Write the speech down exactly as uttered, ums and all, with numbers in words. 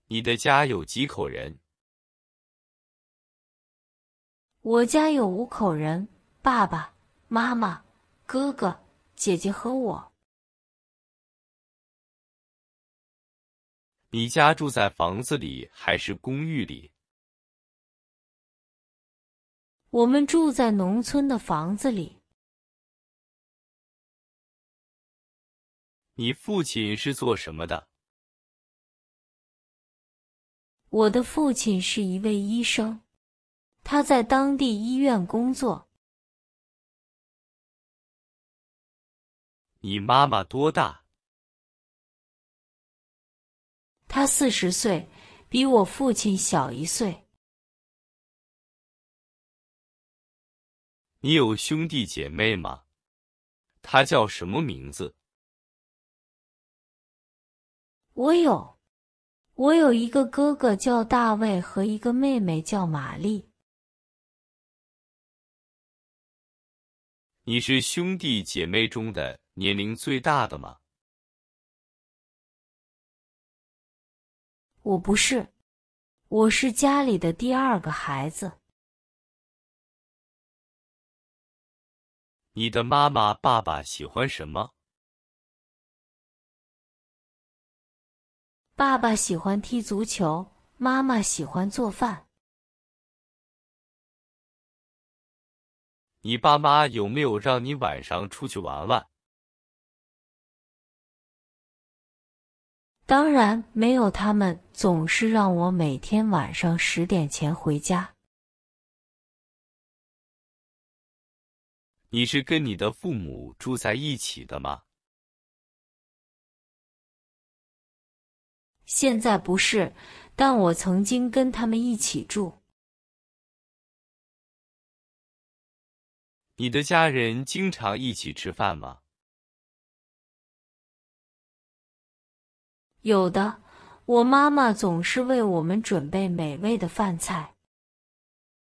你的家有几口人？ 我家有五口人，爸爸妈妈、哥哥、姐姐和我。 你家住在房子里还是公寓里？ 我们住在农村的房子里。 你父亲是做什么的？ 我的父亲是一位医生，他在当地医院工作。 你妈妈多大？ 他四十岁，比我父亲小一岁。 你有兄弟姐妹吗？他叫什么名字？ 我有，我有一个哥哥叫大卫和一个妹妹叫玛丽。 你是兄弟姐妹中的年龄最大的吗？ 我不是，我是家里的第二个孩子。 你的妈妈、爸爸喜欢什么？ 爸爸喜欢踢足球，妈妈喜欢做饭。 你爸妈有没有让你晚上出去玩玩？ 当然没有，他们总是让我每天晚上十点前回家。 你是跟你的父母住在一起的吗？ 现在不是，但我曾经跟他们一起住。 你的家人经常一起吃饭吗？ 有的，我妈妈总是为我们准备美味的饭菜。